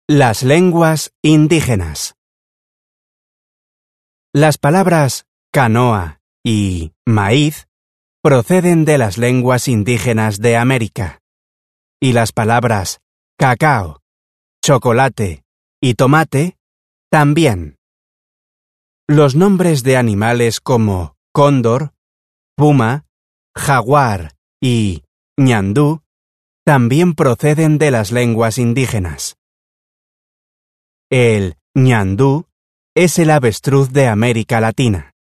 Las lenguas indígenas. Las palabras canoa y maíz proceden de las lenguas indígenas de América, y las palabras cacao, chocolate y tomate también. Los nombres de animales como cóndor, puma, jaguar y ñandú también proceden de las lenguas indígenas. El ñandú es el avestruz de América Latina.